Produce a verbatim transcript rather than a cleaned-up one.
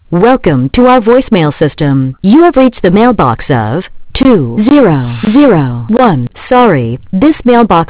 Welcome to our voicemail system. You have reached the mailbox of two zero zero one. Sorry, this mailbox